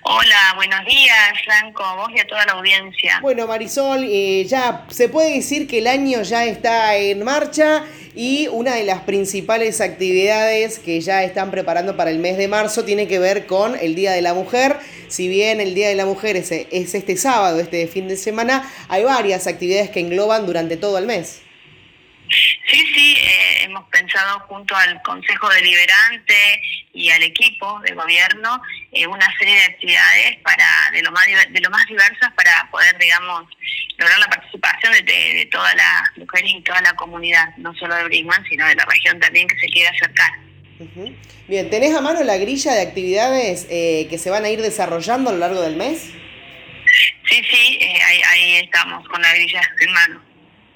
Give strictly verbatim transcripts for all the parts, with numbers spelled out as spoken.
Hola, buenos días, Franco, vos y a toda la audiencia. Bueno, Marisol, eh, ya se puede decir que el año ya está en marcha y una de las principales actividades que ya están preparando para el mes de marzo tiene que ver con el Día de la Mujer. Si bien el Día de la Mujer es, es este sábado, este fin de semana, hay varias actividades que engloban durante todo el mes. Sí, sí, eh, hemos pensado junto al Consejo Deliberante y al equipo de gobierno eh, una serie de actividades para de lo más de lo más diversas para poder, digamos, lograr la participación de, de, de todas las mujeres y toda la comunidad, no solo de Brinkmann, sino de la región también que se quiere acercar. Uh-huh. Bien, ¿tenés a mano la grilla de actividades eh, que se van a ir desarrollando a lo largo del mes? Sí, sí, eh, ahí, ahí estamos con la grilla en mano.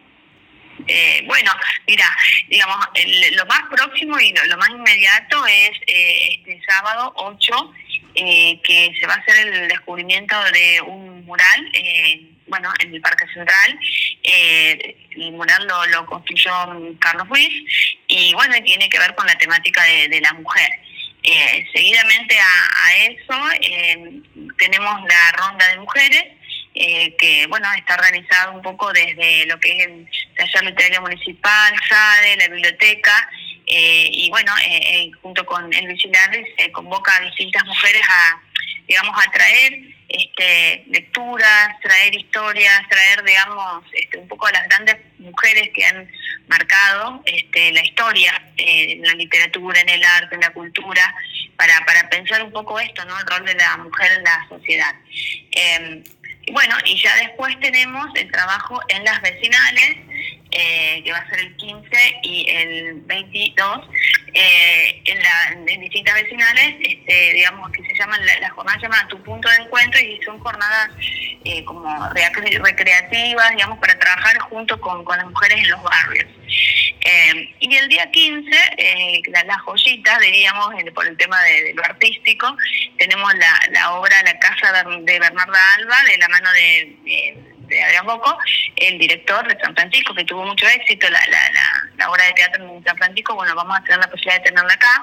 Eh, bueno, mira, digamos, el, lo más próximo y lo, lo más inmediato es eh, este sábado ocho, eh, que se va a hacer el descubrimiento de un mural, eh, bueno, en el Parque Central. Eh, el mural lo, lo construyó Carlos Ruiz y, bueno, tiene que ver con la temática de, de la mujer. Eh, seguidamente a, a eso eh, tenemos la ronda de mujeres, Eh, que bueno está organizado un poco desde lo que es el taller literario municipal, S A D E, la biblioteca, eh, y bueno, eh, eh, junto con el Vigilante se convoca a distintas mujeres a, digamos, a traer este, lecturas, traer historias, traer, digamos, este, un poco a las grandes mujeres que han marcado este, la historia, eh, en la literatura, en el arte, en la cultura, para, para pensar un poco esto, ¿no? El rol de la mujer en la sociedad. Eh, Bueno, y ya después tenemos el trabajo en las vecinales, eh, que va a ser el quince y el veintidós, eh, en, la, en distintas vecinales, este, digamos, que se llaman, la, la jornada se llama Tu Punto de Encuentro, y son jornadas eh, como recreativas, digamos, para trabajar junto con, con las mujeres en los barrios. Eh, y el día quince, eh, las la joyitas, diríamos, por el tema de, de lo artístico, tenemos la, la obra La Casa de Bernarda Alba, de la mano de, de, de Adrián Bocco, el director de San Francisco, que tuvo mucho éxito, la, la, la, la obra de teatro en San Francisco. Bueno, vamos a tener la posibilidad de tenerla acá.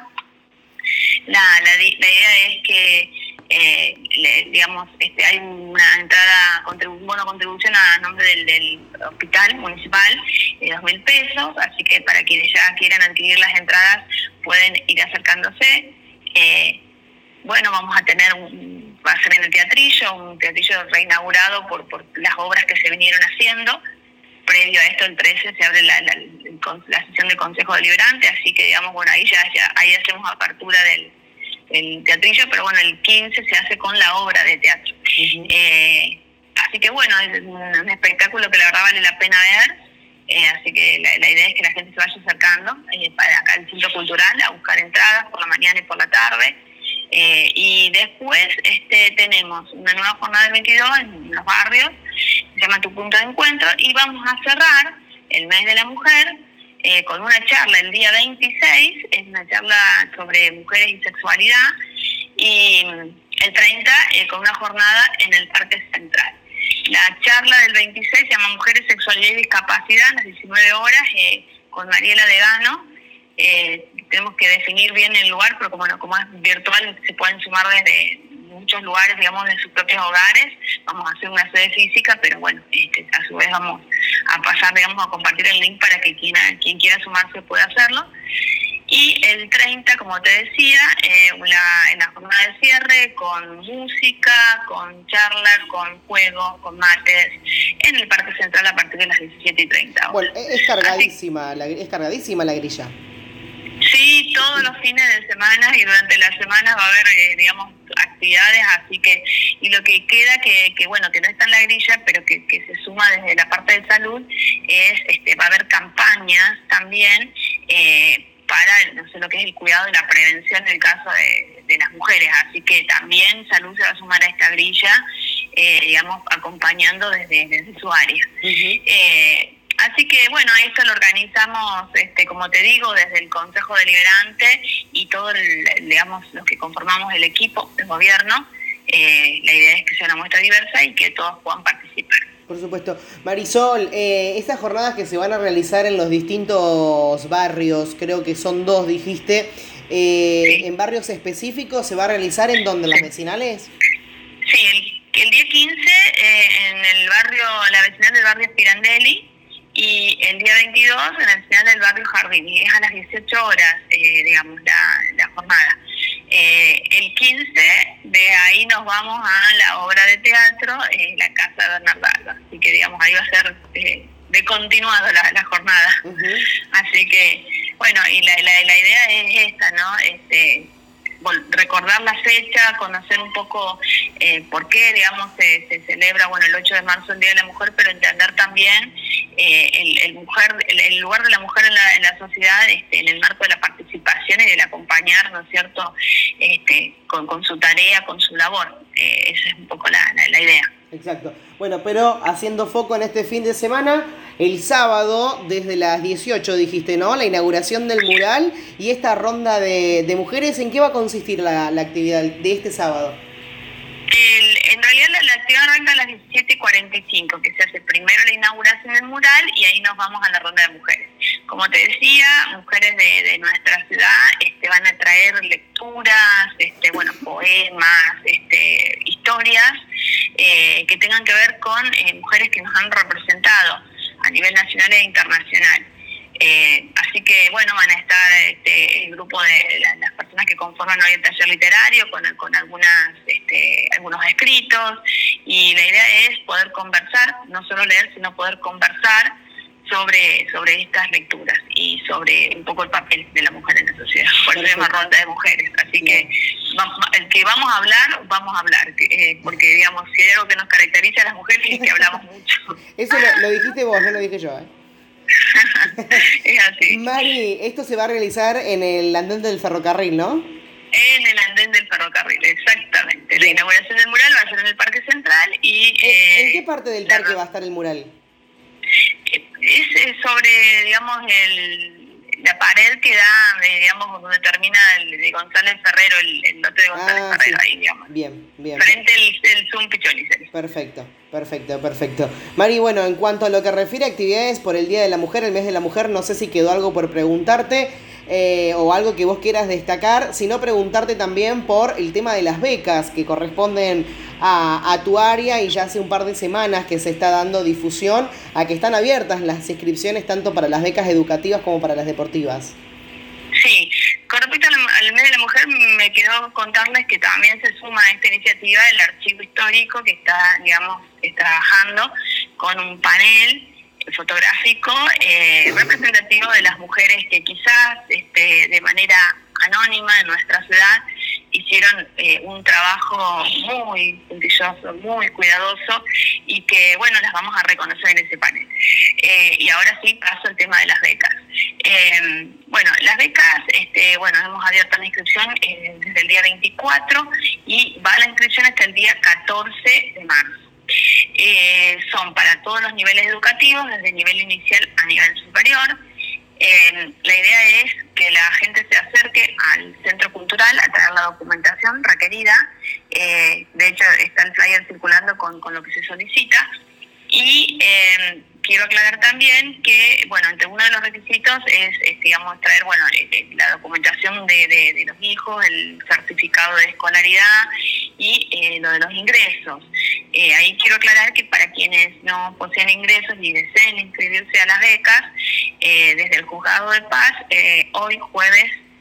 La, la, la idea es que Eh, le, digamos, este, hay una entrada, contribu- bono contribución a nombre del, del hospital municipal de dos mil pesos, así que para quienes ya quieran adquirir las entradas pueden ir acercándose. Eh, bueno, vamos a tener, un, va a ser en el teatrillo, un teatrillo reinaugurado por, por las obras que se vinieron haciendo. Previo a esto, el trece, se abre la, la, la sesión del Consejo Deliberante, así que, digamos, bueno, ahí ya, ya ahí hacemos apertura del el teatrillo, pero bueno, el quince se hace con la obra de teatro. Uh-huh. Eh, así que bueno, es un, un espectáculo que la verdad vale la pena ver, eh, así que la, la idea es que la gente se vaya acercando eh, para acá al Centro Cultural a buscar entradas por la mañana y por la tarde. Eh, y después este, tenemos una nueva jornada del veintidós en los barrios, se llama Tu Punto de Encuentro, y vamos a cerrar el mes de la mujer Eh, con una charla el día veintiséis, es una charla sobre mujeres y sexualidad, y el treinta eh, con una jornada en el Parque Central. La charla del veintiséis se llama Mujeres, Sexualidad y Discapacidad, a las diecinueve horas, eh, con Mariela Degano. Eh, tenemos que definir bien el lugar, pero como, no, como es virtual, se pueden sumar desde muchos lugares, digamos, de sus propios hogares. Vamos a hacer una sede física, pero bueno, este, a su vez vamos a pasar, digamos, a compartir el link para que quien, quien quiera sumarse pueda hacerlo. Y el treinta, como te decía, eh, la, en la jornada de cierre, con música, con charlas, con juegos, con mates, en el Parque Central a partir de las diecisiete y treinta. Bueno, es cargadísima, la, es cargadísima la grilla. Sí, todos los fines de semana y durante las semanas va a haber, eh, digamos, actividades, así que, y lo que queda que, que bueno, que no está en la grilla, pero que, que se suma desde la parte de salud, es, este, va a haber campañas también, eh, para, no sé, lo que es el cuidado y la prevención en el caso de, de las mujeres, así que también salud se va a sumar a esta grilla, eh, digamos, acompañando desde, desde su área. Uh-huh. Eh, Así que, bueno, esto lo organizamos, este, como te digo, desde el Consejo Deliberante y todos, digamos, los que conformamos el equipo del gobierno. Eh, la idea es que sea una muestra diversa y que todos puedan participar. Por supuesto. Marisol, eh, estas jornadas que se van a realizar en los distintos barrios, creo que son dos, dijiste, eh, sí. ¿En barrios específicos se va a realizar en donde, en las vecinales? Sí, el, el día quince eh, en el barrio, la vecinal del barrio Pirandelli, y el día veintidós en el vecinal del barrio Jardín, y es a las dieciocho horas, eh, digamos, la, la jornada. Eh, el quince, de ahí nos vamos a la obra de teatro, eh, la Casa de Bernardo Alba, así que, digamos, ahí va a ser eh, de continuado la, la jornada. Uh-huh. Así que, bueno, y la, la, la idea es esta, ¿no? Este, recordar la fecha, conocer un poco eh, por qué, digamos, se, se celebra, bueno, el ocho de marzo, el Día de la Mujer, pero entender también eh, el, el mujer el, el lugar de la mujer en la, en la sociedad, este, en el marco de la participación y del acompañar, ¿no es cierto?, este, con, con su tarea, con su labor. Eh, esa es un poco la, la, la idea. Exacto. Bueno, pero haciendo foco en este fin de semana, el sábado desde las dieciocho dijiste, ¿no? La inauguración del mural y esta ronda de, de mujeres. ¿En qué va a consistir la, la actividad de este sábado? El, en realidad la, la actividad arranca a las diecisiete cuarenta y cinco, que se hace primero la inauguración del mural y ahí nos vamos a la ronda de mujeres. Como te decía, mujeres de, de nuestra ciudad este, van a traer lecturas, este, bueno, poemas, este, historias eh, que tengan que ver con eh, mujeres que nos han representado a nivel nacional e internacional. Eh, así que, bueno, van a estar este, el grupo de la, las personas que conforman hoy el taller literario con, con algunas, este, algunos escritos, y la idea es poder conversar, no solo leer, sino poder conversar sobre, sobre estas lecturas y sobre un poco el papel de la mujer en la sociedad. Por eso se llama ronda de mujeres. Así que, vamos, que vamos a hablar, vamos a hablar, eh, porque, digamos, si hay algo que nos caracteriza a las mujeres es que hablamos mucho. Eso lo, lo dijiste vos, no lo dije yo, ¿eh? Es así. Mari, esto se va a realizar en el andén del ferrocarril, ¿no? En el andén del ferrocarril, exactamente. La inauguración del mural va a ser en el Parque Central y... Eh, ¿En qué parte del parque va a estar el mural? Es, es sobre, digamos, el, la pared que da, de, digamos, donde termina el de González Ferrero, el, el lote de González ah, Ferrero, sí. Ahí, digamos. Bien, bien. Frente al el Zoom Picholiceres. Perfecto, perfecto, perfecto. Mari, bueno, en cuanto a lo que refiere a actividades por el Día de la Mujer, el mes de la mujer, no sé si quedó algo por preguntarte eh, o algo que vos quieras destacar, sino preguntarte también por el tema de las becas que corresponden a, a tu área, y ya hace un par de semanas que se está dando difusión a que están abiertas las inscripciones tanto para las becas educativas como para las deportivas. Sí, con respecto al mes de la mujer, me quedó contarles que también se suma a esta iniciativa el archivo histórico que está, digamos, trabajando con un panel fotográfico eh, representativo de las mujeres que quizás este, de manera anónima en nuestra ciudad hicieron eh, un trabajo muy puntilloso, muy cuidadoso, y que, bueno, las vamos a reconocer en ese panel. Eh, y ahora sí paso al tema de las becas. Eh, bueno, las becas, este, bueno, hemos abierto la inscripción eh, desde el día veinticuatro y va la inscripción hasta el día catorce de marzo. Eh, son para todos los niveles educativos, desde nivel inicial a nivel superior. Eh, la idea es que la gente se acerque al centro cultural a traer la documentación requerida. Eh, de hecho, está el flyer circulando con, con lo que se solicita. Y eh, quiero aclarar también que, bueno, entre uno de los requisitos es, es digamos, traer, bueno, eh, la documentación de, de, de los hijos, el certificado de escolaridad y eh, lo de los ingresos. Eh, ahí quiero aclarar que para quienes no poseen ingresos y deseen inscribirse a las becas, eh, desde el Juzgado de Paz, eh, hoy jueves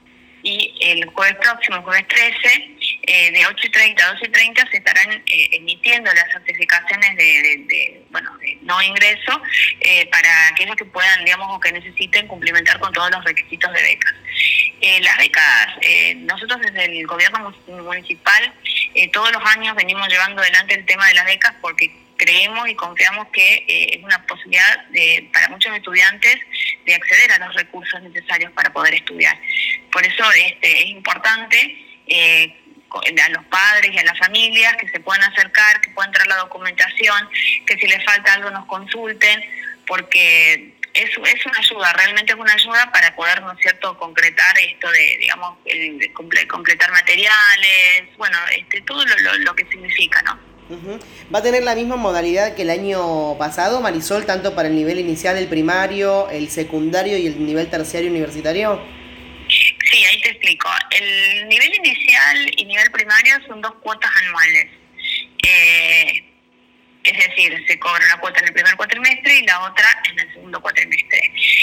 y el jueves próximo, el jueves trece, eh, de ocho y treinta a doce y treinta, se estarán eh, emitiendo las certificaciones de, de, de, bueno, de no ingreso eh, para aquellos que puedan, digamos, o que necesiten cumplimentar con todos los requisitos de becas. Eh, las becas, eh, nosotros desde el gobierno municipal eh, todos los años venimos llevando adelante el tema de las becas porque creemos y confiamos que eh, es una posibilidad de, para muchos estudiantes de acceder a los recursos necesarios para poder estudiar. Por eso este, es importante eh, a los padres y a las familias que se puedan acercar, que puedan traer la documentación, que si les falta algo nos consulten, porque es, es una ayuda, realmente es una ayuda para poder, ¿no es cierto?, concretar esto de, digamos, de completar materiales, bueno, este, todo lo, lo, lo que significa, ¿no? Uh-huh. ¿Va a tener la misma modalidad que el año pasado, Marisol, tanto para el nivel inicial, el primario, el secundario y el nivel terciario universitario? Sí, ahí te explico. El nivel inicial y nivel primario son dos cuotas anuales. Eh, es decir, se cobra una cuota en el primer cuatrimestre y la otra en el segundo cuatrimestre.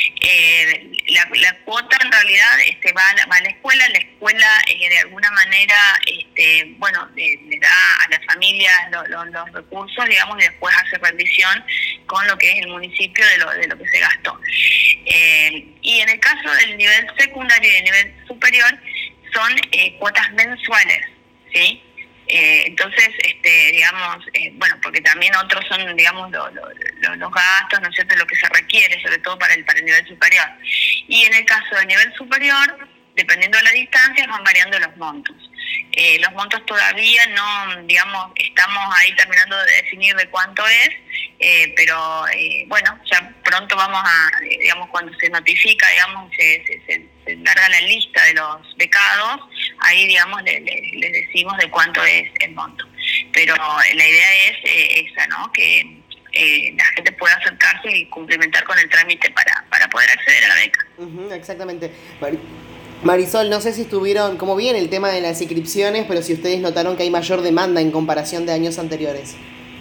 Eh, la, la cuota en realidad este, va, a la, va a la escuela, la escuela eh, de alguna manera, este, bueno, le, le da a las familias lo, lo, los recursos, digamos, y después hace rendición con lo que es el municipio de lo, de lo que se gastó. Eh, y en el caso del nivel secundario y del nivel superior, son eh, cuotas mensuales, ¿sí? Eh, entonces, este, digamos, eh, bueno, porque también otros son, digamos, lo, lo, lo, los gastos, ¿no es cierto?, lo que se requiere, sobre todo para el, para el nivel superior. Y en el caso del nivel superior, dependiendo de la distancia, van variando los montos. Eh, los montos todavía no, digamos, estamos ahí terminando de definir de cuánto es, eh, pero eh, bueno, ya pronto vamos a, digamos, cuando se notifica, digamos, se, se, se, se larga la lista de los becados, ahí, digamos, les le, le decimos de cuánto es el monto. Pero la idea es eh, esa, ¿no?, que eh, la gente pueda acercarse y cumplimentar con el trámite para, para poder acceder a la beca. Uh-huh, exactamente. Marisol, no sé si estuvieron, como bien el tema de las inscripciones, pero si ustedes notaron que hay mayor demanda en comparación de años anteriores.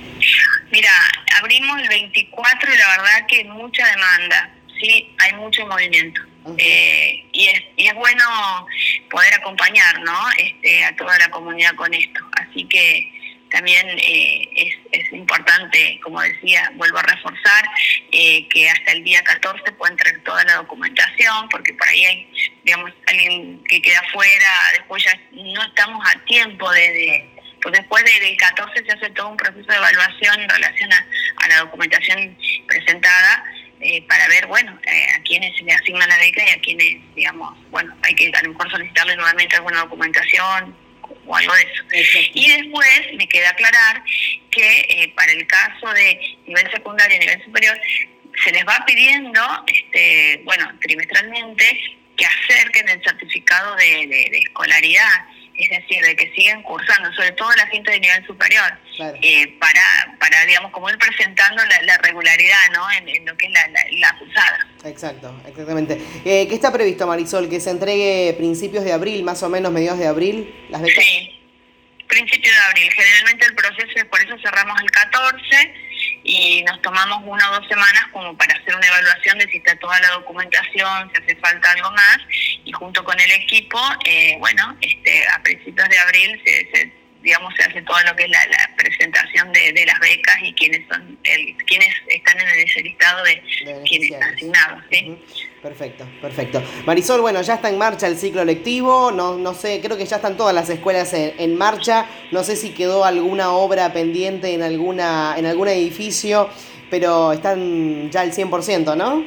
Mira, abrimos el veinticuatro y la verdad que mucha demanda, sí, hay mucho movimiento. Uh-huh. Eh, y, es, y es bueno poder acompañar, ¿no?, este, a toda la comunidad con esto. Así que también eh, es, es importante, como decía, vuelvo a reforzar, eh, que hasta el día catorce pueden traer toda la documentación, porque por ahí hay, digamos, alguien que queda afuera, después ya no estamos a tiempo de... de pues después de, del catorce se hace todo un proceso de evaluación en relación a, a la documentación presentada, eh, para ver, bueno, eh, a quienes se le asigna la beca y a quienes, digamos, bueno, hay que a lo mejor solicitarle nuevamente alguna documentación o algo de eso. Exacto. Y después me queda aclarar que eh, para el caso de nivel secundario y nivel superior, se les va pidiendo, este, bueno, trimestralmente, que acerquen el certificado de, de, de escolaridad, es decir, de que siguen cursando, sobre todo la gente de nivel superior, claro. eh, para, para, digamos, como ir presentando la, la regularidad, ¿no?, en, en lo que es la, la, la cursada. Exacto, exactamente. Eh, ¿Qué está previsto, Marisol? ¿Que se entregue principios de abril, más o menos mediados de abril, las becas? Sí, principios de abril. Generalmente el proceso es, por eso cerramos el catorce y nos tomamos una o dos semanas como para hacer una evaluación de si está toda la documentación, si hace falta algo más, y junto con el equipo, eh, bueno, este, a principios de abril se, se digamos se hace todo lo que es la, la presentación de, de las becas y quiénes son el, quienes están en ese listado de, de quienes están asignados, ¿sí? Uh-huh. Perfecto, perfecto. Marisol, bueno, ya está en marcha el ciclo lectivo, no, no sé, creo que ya están todas las escuelas en, en marcha, no sé si quedó alguna obra pendiente en alguna en algún edificio, pero están ya al cien por ciento, ¿no?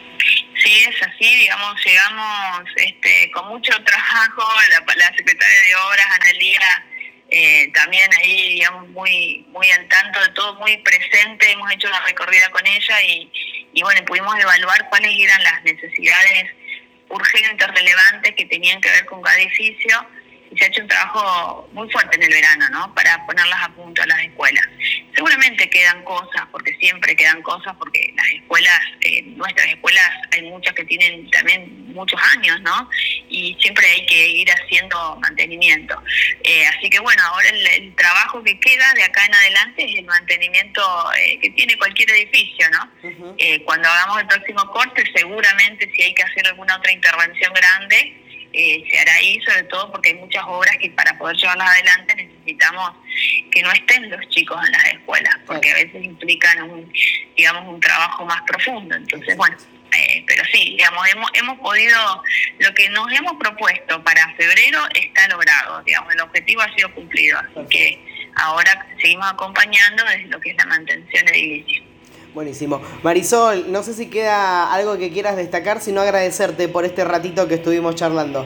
Sí, es así, digamos, llegamos este, con mucho trabajo, la, la secretaria de Obras, Analía, eh, también ahí, digamos, muy muy al tanto de todo, muy presente, hemos hecho una recorrida con ella y, y bueno, pudimos evaluar cuáles eran las necesidades urgentes, relevantes que tenían que ver con cada edificio, y se ha hecho un trabajo muy fuerte en el verano, ¿no?, para ponerlas a punto a las escuelas. Seguramente quedan cosas, porque siempre quedan cosas, porque las escuelas, eh, nuestras escuelas, hay muchas que tienen también muchos años, ¿no?, y siempre hay que ir haciendo mantenimiento. Eh, así que bueno, ahora el, el trabajo que queda de acá en adelante es el mantenimiento eh, que tiene cualquier edificio, ¿no? Uh-huh. Eh, cuando hagamos el próximo corte, seguramente si hay que hacer alguna otra intervención grande, Eh, se hará ahí, sobre todo porque hay muchas obras que para poder llevarlas adelante necesitamos que no estén los chicos en las escuelas, porque a veces implican un, digamos, un trabajo más profundo. Entonces, bueno, eh, pero sí, digamos, hemos hemos podido, lo que nos hemos propuesto para febrero está logrado, digamos, el objetivo ha sido cumplido, así que ahora seguimos acompañando desde lo que es la mantención edilicia. Buenísimo. Marisol, no sé si queda algo que quieras destacar, sino agradecerte por este ratito que estuvimos charlando.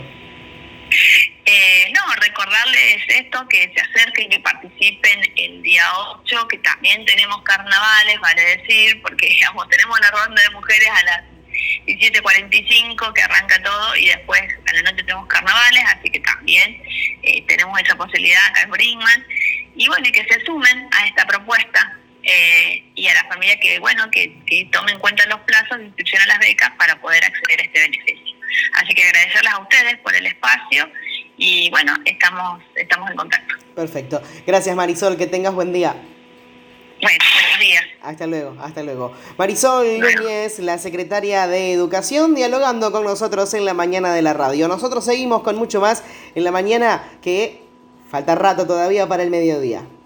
Eh, no, recordarles esto, que se acerquen, que participen el día ocho, que también tenemos carnavales, vale decir, porque digamos, tenemos la ronda de mujeres a las diecisiete cuarenta y cinco, que arranca todo, y después a la noche tenemos carnavales, así que también eh, tenemos esa posibilidad acá en Brinkmann. Y bueno, y que se sumen a esta propuesta. Eh, y a la familia que, bueno, que, que tomen en cuenta los plazos de inscripción a las becas para poder acceder a este beneficio. Así que agradecerles a ustedes por el espacio y bueno, estamos, estamos en contacto. Perfecto. Gracias, Marisol, que tengas buen día. Bueno, buenos días. Hasta luego, hasta luego. Marisol Bueno. Núñez, la secretaria de Educación, dialogando con nosotros en la mañana de la radio. Nosotros seguimos con mucho más en la mañana, que falta rato todavía para el mediodía.